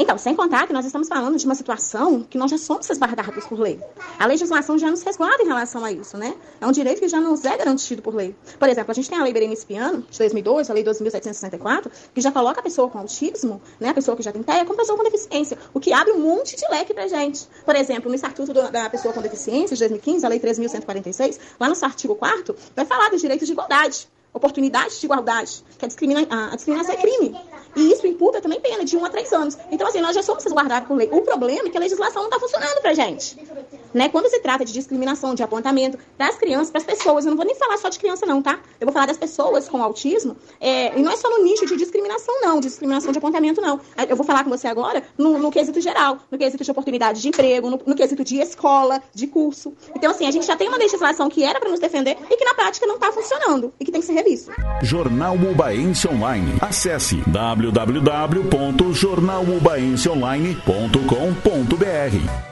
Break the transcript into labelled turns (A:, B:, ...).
A: Então, sem contar que nós estamos falando de uma situação que nós já somos resguardados por lei. A legislação já nos resguarda em relação a isso, né? É um direito que já nos é garantido por lei. Por exemplo, a gente tem a Lei Berenice Piano, de 2002, a Lei 12.764, que já coloca a pessoa com autismo, né, a pessoa que já tem TEA, como pessoa com deficiência, o que abre um monte de leque pra gente. Por exemplo, no Estatuto da Pessoa com Deficiência, de 2015, a Lei 3.146, lá no seu artigo 4º, vai falar dos direitos de igualdade, oportunidade de igualdade, que a discriminação é crime. E isso imputa também pena de 1 a 3 anos. Então, assim, nós já somos resguardados por lei. O problema é que a legislação não está funcionando pra gente. Né? Quando se trata de discriminação, de apontamento das crianças, para as pessoas, eu não vou nem falar só de criança não, tá? Eu vou falar das pessoas com autismo, e não é só no nicho de discriminação não, de discriminação de apontamento não. Eu vou falar com você agora no quesito geral, no quesito de oportunidade de emprego, no quesito de escola, de curso. Então, assim, a gente já tem uma legislação que era para nos defender e que na prática não está funcionando e que tem que ser revisto.
B: Jornal Ubaense Online. Acesse www.jornalubaenseonline.com.br.